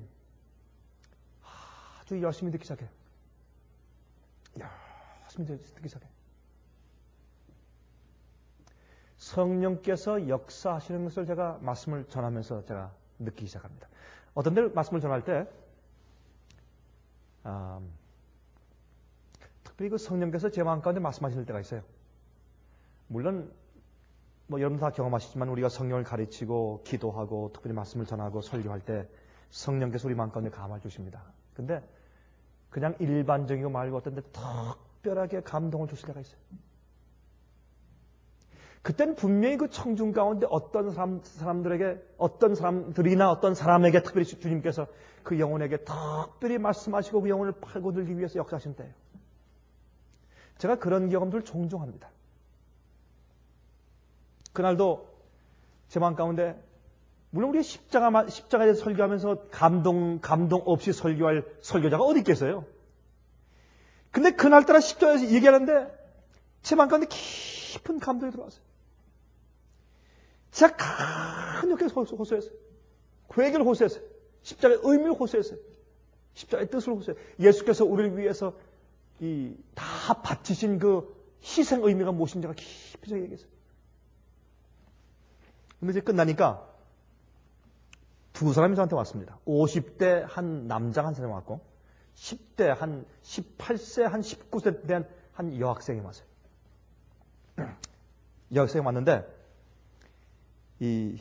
아주 열심히 듣기 시작해요. 열심히 듣기 시작해요. 성령께서 역사하시는 것을 제가 말씀을 전하면서 제가 느끼기 시작합니다. 어떤 데 말씀을 전할 때 아, 특별히 그 성령께서 제 마음 가운데 말씀하실 때가 있어요. 물론 뭐 여러분 다 경험하시지만 우리가 성령을 가르치고 기도하고 특별히 말씀을 전하고 설교할 때 성령께서 우리 마음 가운데 감화 주십니다. 근데 그냥 일반적이고 말고 어떤 데 특별하게 감동을 주실 때가 있어요. 그때는 분명히 그 청중 가운데 어떤 사람, 사람들에게, 어떤 사람들이나 어떤 사람에게 특별히 주님께서 그 영혼에게 특별히 말씀하시고 그 영혼을 파고들기 위해서 역사하신 때예요. 제가 그런 경험들을 종종 합니다. 그날도 제 마음 가운데, 물론 우리 십자가, 십자가에 대해서 설교하면서 감동, 감동 없이 설교할 설교자가 어디 있겠어요? 근데 그날따라 십자가에서 얘기하는데 제 마음 가운데 깊은 감동이 들어왔어요. 제가 강력하게 호소했어요. 그 얘기를 호소했어요. 십자가의 의미를 호소했어요. 십자가의 뜻을 호소했어요. 예수께서 우리를 위해서 이 다 바치신 그 희생 의미가 무엇인지가 깊이 얘기했어요. 근데 이제 끝나니까 두 사람이 저한테 왔습니다. 오십 대 한 남자 한 사람이 왔고 십 대 한 십팔 세 한 십구 세 된 한 여학생이 왔어요. 여학생이 왔는데 이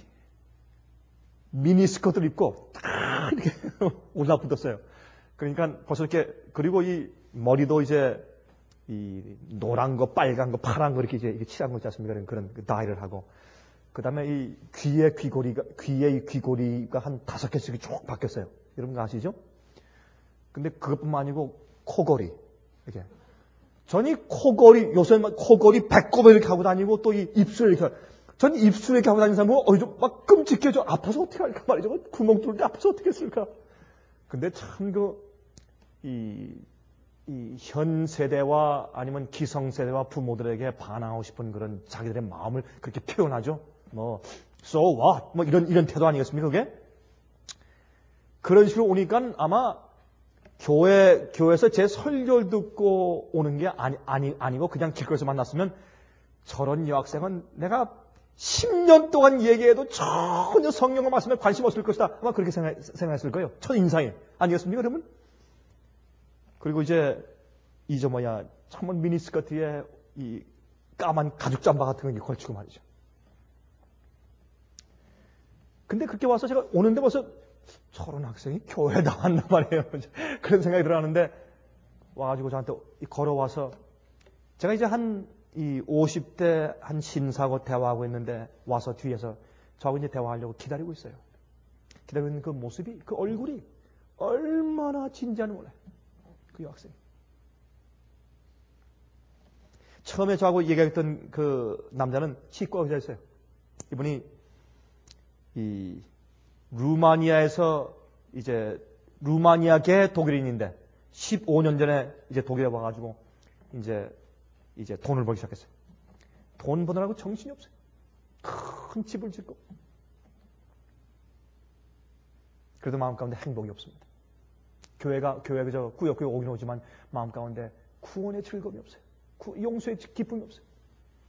미니스커트를 입고 딱 이렇게 올라붙었어요. 그러니까 벌써 이렇게 그리고 이 머리도 이제 이 노란 거, 빨간 거, 파란 거 이렇게 이제 이렇게 칠한 거 있지 않습니까? 그런 그 다이를 하고 그 다음에 이 귀에 귀고리가 귀에 귀고리가 한 다섯 개씩 쭉 바뀌었어요. 여러분 아시죠? 근데 그것뿐만 아니고 코걸이 이렇게 전이 코걸이 요새 막 코걸이 배꼽에 이렇게 하고 다니고 또 이 입술 이렇게 전 입술에 이렇게 하고 다니는 사람은 어이 좀 막 끔찍해. 저 아파서 어떻게 할까 말이죠. 구멍 뚫는데 아파서 어떻게 했을까. 근데 참 그 이 이 현 세대와 아니면 기성 세대와 부모들에게 반항하고 싶은 그런 자기들의 마음을 그렇게 표현하죠. 뭐 so what 뭐 이런 이런 태도 아니겠습니까? 그게 그런 식으로 오니까 아마 교회 교회에서 제 설교를 듣고 오는 게 아니 아니 아니고 그냥 길거리에서 만났으면 저런 여학생은 내가 십 년 동안 얘기해도 전혀 성령의 말씀에 관심 없을 것이다. 아마 그렇게 생각, 생각했을 거예요. 첫 인상이 아니겠습니까, 여러분? 그리고 이제 이저 뭐야 참은 미니스커트에 이 까만 가죽 잠바 같은 거 걸치고 말이죠. 근데 그렇게 와서 제가 오는데 벌써 저런 학생이 교회에 나왔나 말이에요. 그런 생각이 들어가는데 와가지고 저한테 걸어와서 제가 이제 한 이 오십 대 한 신사하고 대화하고 있는데 와서 뒤에서 저하고 이제 대화하려고 기다리고 있어요. 기다리고 있는 그 모습이, 그 얼굴이 얼마나 진지한지 몰라요. 그 여학생이. 처음에 저하고 얘기했던 그 남자는 치과 의사였어요. 이분이 이 루마니아에서 이제 루마니아계 독일인인데 십오 년 전에 이제 독일에 와가지고 이제 이제 돈을 벌기 시작했어요. 돈 버느라고 정신이 없어요. 큰 집을 짓고. 그래도 마음 가운데 행복이 없습니다. 교회가, 교회 그저 꾸역꾸역 오긴 오지만 마음 가운데 구원의 즐거움이 없어요. 구, 용서의 기쁨이 없어요.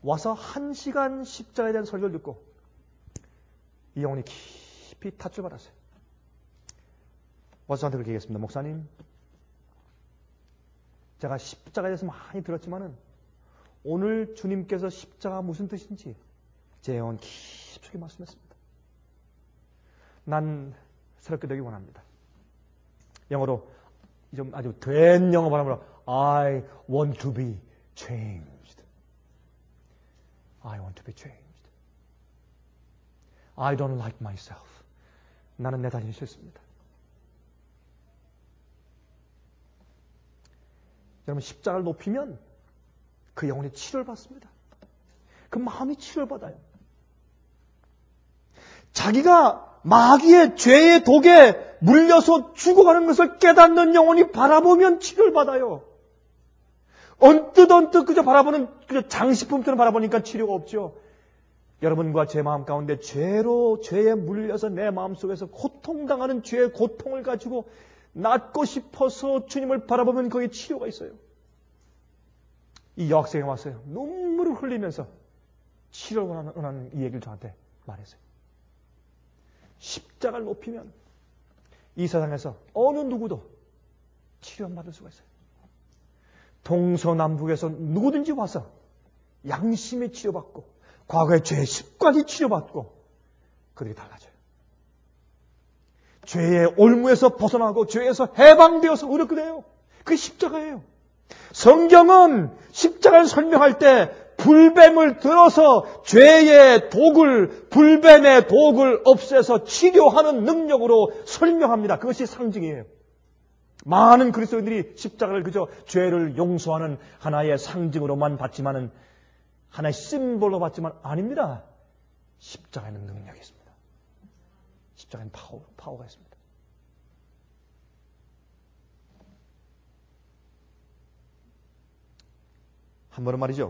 와서 한 시간 십자가에 대한 설교를 듣고 이 영혼이 깊이 탓을 받았어요. 와서 저한테 그렇게 얘기했습니다. 목사님, 제가 십자가에 대해서 많이 들었지만은 오늘 주님께서 십자가 무슨 뜻인지 제 영혼 깊숙이 말씀했습니다. 난 새롭게 되기 원합니다. 영어로 좀 아주 된 영어 발음으로 I want to be changed. I want to be changed. I don't like myself. 나는 내 자신이 싫습니다. 여러분, 십자가를 높이면 그 영혼이 치료를 받습니다. 그 마음이 치료를 받아요. 자기가 마귀의 죄의 독에 물려서 죽어가는 것을 깨닫는 영혼이 바라보면 치료를 받아요. 언뜻 언뜻 그저 바라보는 그저 장식품처럼 바라보니까 치료가 없죠. 여러분과 제 마음 가운데 죄로 죄에 물려서 내 마음속에서 고통당하는 죄의 고통을 가지고 낫고 싶어서 주님을 바라보면 거기에 치료가 있어요. 이 여학생이 왔어요. 눈물을 흘리면서 치료를 원하는, 원하는 이 얘기를 저한테 말했어요. 십자가를 높이면 이 세상에서 어느 누구도 치료받을 수가 있어요. 동서남북에서 누구든지 와서 양심이 치료받고 과거의 죄의 습관이 치료받고 그들이 달라져요. 죄의 올무에서 벗어나고 죄에서 해방되어서 의롭게 돼요. 그게 십자가예요. 성경은 십자가를 설명할 때 불뱀을 들어서 죄의 독을, 불뱀의 독을 없애서 치료하는 능력으로 설명합니다. 그것이 상징이에요. 많은 그리스도인들이 십자가를 그저 죄를 용서하는 하나의 상징으로만 봤지만은, 하나의 심볼로 봤지만 아닙니다. 십자가에는 능력이 있습니다. 십자가에는 파워, 파워가 있습니다. 한 번은 말이죠.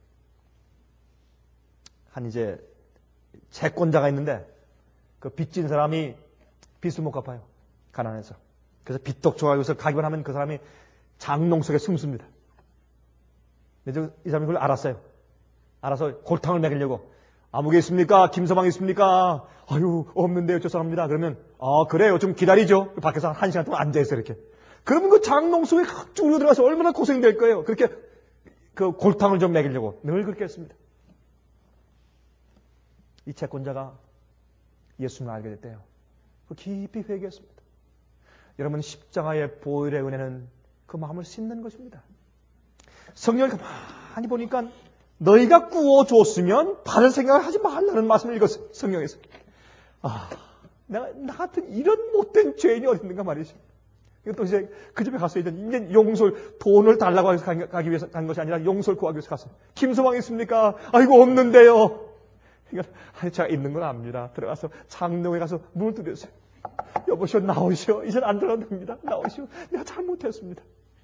한 이제 채권자가 있는데 그 빚진 사람이 빚을 못 갚아요. 가난해서. 그래서 빚독촉하고서 가기만 하면 그 사람이 장롱 속에 숨습니다. 근데 이 사람이 그걸 알았어요. 알아서 골탕을 먹이려고. 아무개 있습니까? 김서방 있습니까? 아유, 없는데요. 죄송합니다. 그러면, 아, 그래요. 좀 기다리죠. 밖에서 한 시간 동안 앉아있어요. 이렇게. 그러면 그 장롱 속에 쭉 들어가서 얼마나 고생될 거예요. 그렇게 그 골탕을 좀 먹이려고 늘 그렇게 했습니다. 이 채권자가 예수님을 알게 됐대요. 그 깊이 회개했습니다. 여러분, 십자가의 보혈의 은혜는 그 마음을 씻는 것입니다. 성경을 가만히 보니까 너희가 구워줬으면 받을 생각을 하지 말라는 말씀을 읽었어요. 성경에서. 아, 내가, 나 같은 이런 못된 죄인이 어디 있는가 말이죠. 또 이제 그 집에 갔어요. 이제 용서를, 돈을 달라고 해서 가기 위해서 간 것이 아니라 용서를 구하기 위해서 갔어요. 김서방 있습니까? 아이고, 없는데요. 그러니까, 아니, 제가 있는 건 압니다. 들어가서 장롱에 가서 문을 두드렸어요. 여보시오, 나오시오. 이젠 안 들어가도 됩니다. 나오시오. 내가 잘못했습니다.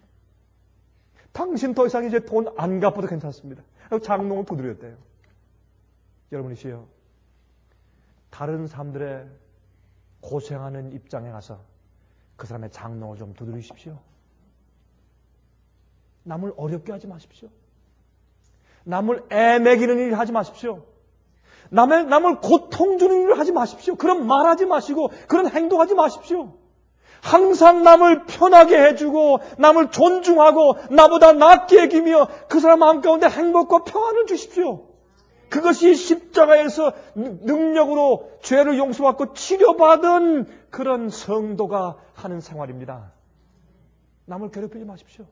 당신 더 이상 이제 돈 안 갚아도 괜찮습니다. 장롱을 두드렸대요. 여러분이시여, 다른 사람들의 고생하는 입장에 가서 그 사람의 장롱을 좀 두드리십시오. 남을 어렵게 하지 마십시오. 남을 애매기는 일을 하지 마십시오. 남의, 남을 고통 주는 일을 하지 마십시오. 그런 말하지 마시고 그런 행동하지 마십시오. 항상 남을 편하게 해주고 남을 존중하고 나보다 낫게 여기며 그 사람 마음 가운데 행복과 평안을 주십시오. 그것이 십자가에서 능력으로 죄를 용서받고 치료받은 그런 성도가 하는 생활입니다. 남을 괴롭히지 마십시오.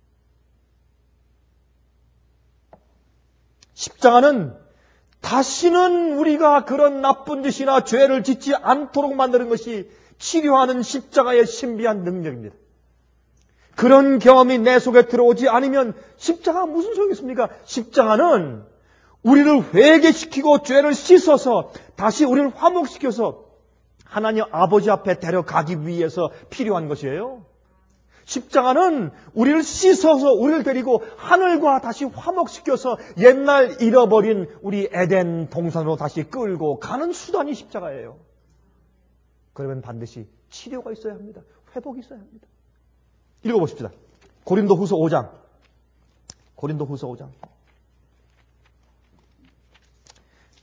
십자가는 다시는 우리가 그런 나쁜 짓이나 죄를 짓지 않도록 만드는 것이 치료하는 십자가의 신비한 능력입니다. 그런 경험이 내 속에 들어오지 않으면 십자가가 무슨 소용이 있습니까? 십자가는 우리를 회개시키고 죄를 씻어서 다시 우리를 화목시켜서 하나님 아버지 앞에 데려가기 위해서 필요한 것이에요. 십자가는 우리를 씻어서 우리를 데리고 하늘과 다시 화목시켜서 옛날 잃어버린 우리 에덴 동산으로 다시 끌고 가는 수단이 십자가예요. 그러면 반드시 치료가 있어야 합니다. 회복이 있어야 합니다. 읽어보십시다. 고린도후서 오 장. 고린도후서 오 장.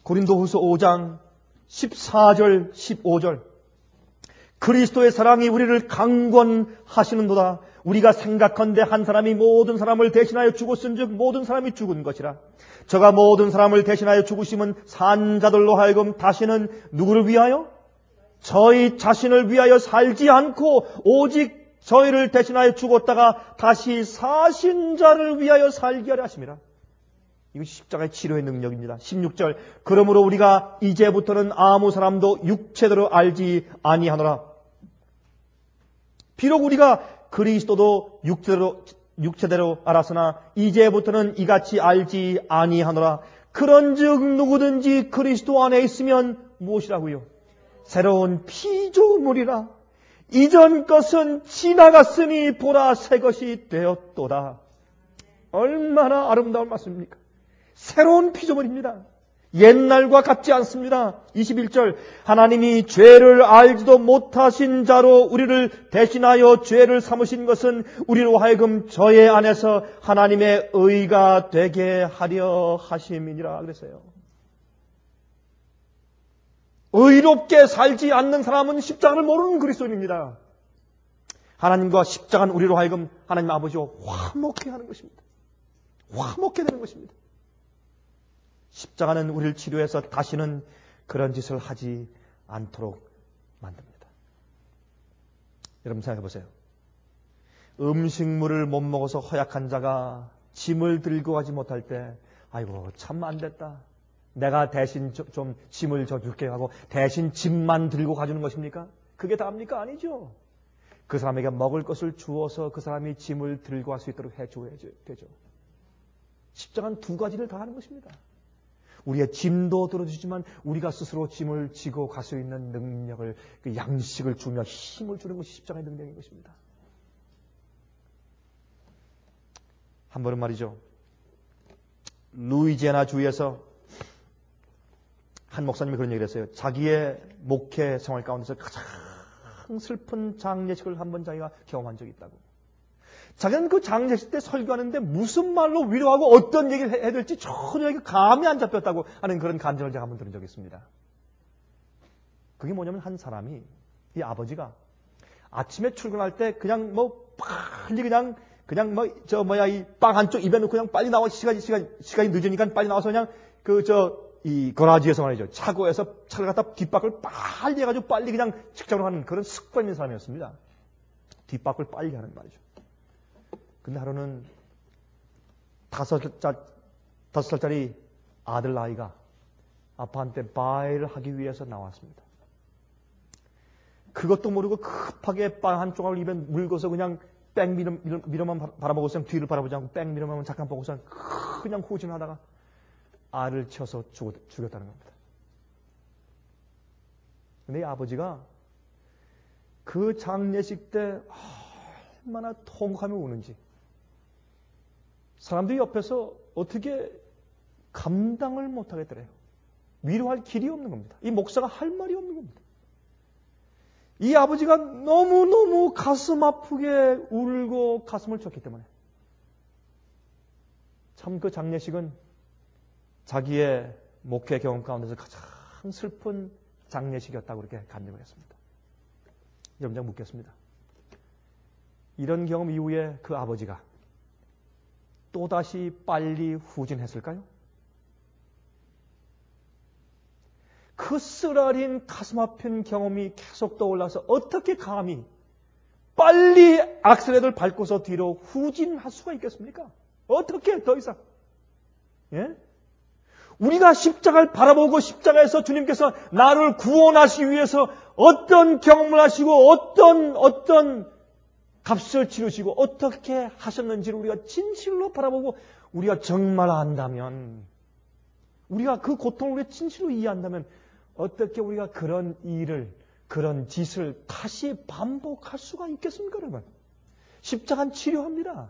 고린도후서 오 장 십사 절 십오 절 그리스도의 사랑이 우리를 강권하시는도다. 우리가 생각컨대 한 사람이 모든 사람을 대신하여 죽었은즉 모든 사람이 죽은 것이라. 저가 모든 사람을 대신하여 죽으심은 산 자들로 하여금 다시는 누구를 위하여? 저희 자신을 위하여 살지 않고 오직 저희를 대신하여 죽었다가 다시 사신 자를 위하여 살게 하려 하심이라. 이것이 십자가의 치료의 능력입니다. 십육 절 그러므로 우리가 이제부터는 아무 사람도 육체대로 알지 아니하노라. 비록 우리가 그리스도도 육체대로, 육체대로 알았으나 이제부터는 이같이 알지 아니하노라. 그런즉 누구든지 그리스도 안에 있으면 무엇이라고요? 새로운 피조물이라. 이전 것은 지나갔으니 보라 새 것이 되었도다. 얼마나 아름다운 말씀입니까? 새로운 피조물입니다. 옛날과 같지 않습니다. 이십일 절 하나님이 죄를 알지도 못하신 자로 우리를 대신하여 죄를 삼으신 것은 우리로 하여금 저의 안에서 하나님의 의가 되게 하려 하심이니라 그랬어요. 의롭게 살지 않는 사람은 십자가를 모르는 그리스도인입니다. 하나님과 십자가는 우리로 하여금 하나님 아버지와 화목해 하는 것입니다. 화목해 되는 것입니다. 십자가는 우리를 치료해서 다시는 그런 짓을 하지 않도록 만듭니다. 여러분 생각해 보세요. 음식물을 못 먹어서 허약한 자가 짐을 들고 가지 못할 때 아이고 참 안 됐다. 내가 대신 좀, 좀 짐을 져줄게 하고 대신 짐만 들고 가주는 것입니까? 그게 다입니까? 아니죠. 그 사람에게 먹을 것을 주어서 그 사람이 짐을 들고 갈 수 있도록 해줘야 되죠. 십자가는 두 가지를 다 하는 것입니다. 우리의 짐도 들어주지만 우리가 스스로 짐을 지고 갈 수 있는 능력을, 그 양식을 주며 힘을 주는 것이 십자가의 능력인 것입니다. 한 번은 말이죠. 루이지애나 주에서 한 목사님이 그런 얘기를 했어요. 자기의 목회 생활 가운데서 가장 슬픈 장례식을 한 번 자기가 경험한 적이 있다고. 자기는 그 장례식 때 설교하는데 무슨 말로 위로하고 어떤 얘기를 해야 될지 전혀 감이 안 잡혔다고 하는 그런 간증을 제가 한번 들은 적이 있습니다. 그게 뭐냐면 한 사람이, 이 아버지가 아침에 출근할 때 그냥 뭐 빨리 그냥 그냥 뭐 저 뭐야 이 빵 한쪽 입에 넣고 그냥 빨리 나와 시간이 시간 시간이 늦으니까 빨리 나와서 그냥 그 저 이 거라지에서 말이죠. 차고에서 차를 갖다 뒷바퀴를 빨리 해가지고 빨리 그냥 직장으로 하는 그런 습관 있는 사람이었습니다. 뒷바퀴를 빨리 하는 말이죠. 근데 하루는 다섯 살, 다섯 살짜리 아들 아이가 아빠한테 바이를 하기 위해서 나왔습니다. 그것도 모르고 급하게 빵 한 조각을 입에 물고서 그냥 뺑 밀어, 밀어, 밀어만 바라보고서 뒤를 바라보지 않고 뺑 밀어만 잠깐 보고서 그냥 후진하다가 알을 쳐서 죽었, 죽였다는 겁니다. 근데 이 아버지가 그 장례식 때 얼마나 통곡하며 우는지 사람들이 옆에서 어떻게 감당을 못하겠더래요. 위로할 길이 없는 겁니다. 이 목사가 할 말이 없는 겁니다. 이 아버지가 너무너무 가슴 아프게 울고 가슴을 쳤기 때문에 참 그 장례식은 자기의 목회 경험 가운데서 가장 슬픈 장례식이었다고 그렇게 간증을 했습니다. 여러분 제가 묻겠습니다. 이런 경험 이후에 그 아버지가 또다시 빨리 후진했을까요? 그 쓰라린 가슴 아픈 경험이 계속 떠올라서 어떻게 감히 빨리 악셀레를 밟고서 뒤로 후진할 수가 있겠습니까? 어떻게 더 이상? 예? 우리가 십자가를 바라보고 십자가에서 주님께서 나를 구원하시기 위해서 어떤 경험을 하시고 어떤 어떤 값을 치르시고 어떻게 하셨는지를 우리가 진실로 바라보고 우리가 정말 안다면 우리가 그 고통을 우리가 진실로 이해한다면 어떻게 우리가 그런 일을 그런 짓을 다시 반복할 수가 있겠습니까, 여러분? 십자가는 치료합니다.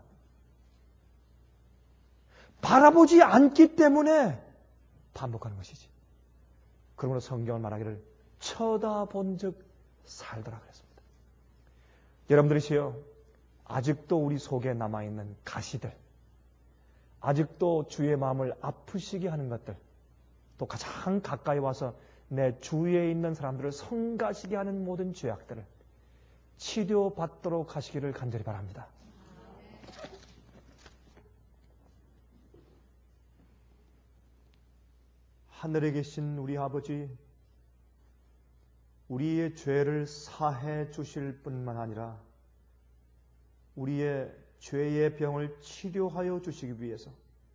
바라보지 않기 때문에 반복하는 것이지. 그러므로 성경은 말하기를 쳐다본 즉 살더라 그랬습니다. 여러분들이시여 아직도 우리 속에 남아있는 가시들, 아직도 주의 마음을 아프시게 하는 것들, 또 가장 가까이 와서 내 주위에 있는 사람들을 성가시게 하는 모든 죄악들을 치료받도록 하시기를 간절히 바랍니다. 하늘에 계신 우리 아버지, 우리의 죄를 사해 주실 뿐만 아니라 우리의 죄의 병을 치료하여 주시기 위해서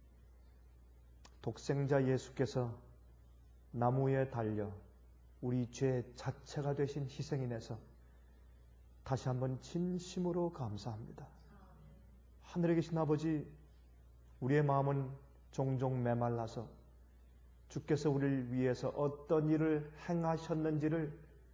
독생자 예수께서 나무에 달려 우리 죄 자체가 되신 희생인에서 다시 한번 진심으로 감사합니다. 하늘에 계신 아버지, 우리의 마음은 종종 메말라서 주께서 우리를 위해서 어떤 일을 행하셨는지를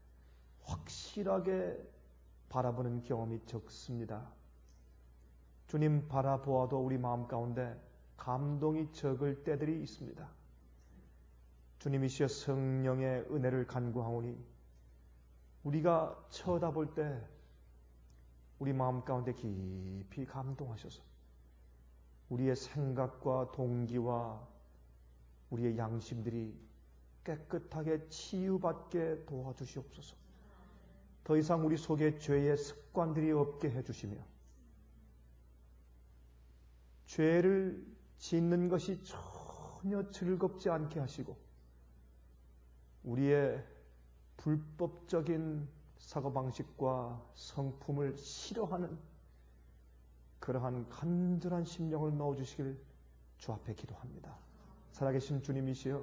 확실하게 바라보는 경험이 적습니다. 주님 바라보아도 우리 마음 가운데 감동이 적을 때들이 있습니다. 주님이시여 성령의 은혜를 간구하오니 우리가 쳐다볼 때 우리 마음 가운데 깊이 감동하셔서 우리의 생각과 동기와 우리의 양심들이 깨끗하게 치유받게 도와주시옵소서. 더 이상 우리 속에 죄의 습관들이 없게 해주시며 죄를 짓는 것이 전혀 즐겁지 않게 하시고 우리의 불법적인 사고방식과 성품을 싫어하는 그러한 간절한 심령을 넣어주시길 주 앞에 기도합니다. 살아계신 주님이시여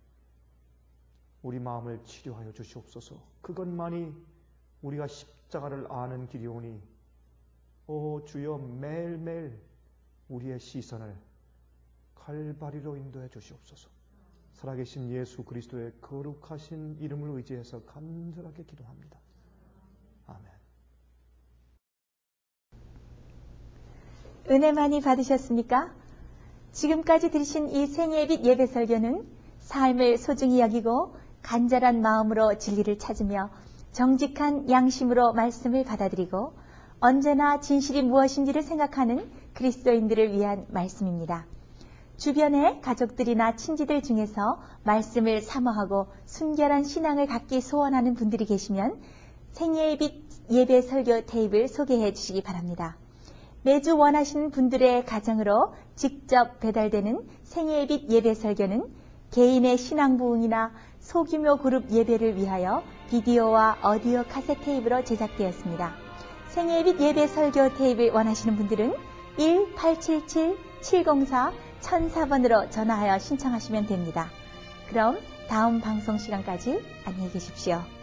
우리 마음을 치료하여 주시옵소서. 그것만이 우리가 십자가를 아는 길이오니 오 주여 매일매일 우리의 시선을 칼바리로 인도해 주시옵소서. 살아계신 예수 그리스도의 거룩하신 이름을 의지해서 간절하게 기도합니다. 아멘. 은혜 많이 받으셨습니까? 지금까지 들으신 이 생애빛 예배 설교는 삶을 소중히 여기고 간절한 마음으로 진리를 찾으며 정직한 양심으로 말씀을 받아들이고 언제나 진실이 무엇인지를 생각하는 그리스도인들을 위한 말씀입니다. 주변의 가족들이나 친지들 중에서 말씀을 사모하고 순결한 신앙을 갖기 소원하는 분들이 계시면 생애의 빛 예배 설교 테이프를 소개해 주시기 바랍니다. 매주 원하시는 분들의 가정으로 직접 배달되는 생애의 빛 예배 설교는 개인의 신앙 부흥이나 소규모 그룹 예배를 위하여 비디오와 오디오 카세트 테이프로 제작되었습니다. 생애의 빛 예배 설교 테이프를 원하시는 분들은 일 팔칠칠 칠공사 천사 번으로 전화하여 신청하시면 됩니다. 그럼 다음 방송 시간까지 안녕히 계십시오.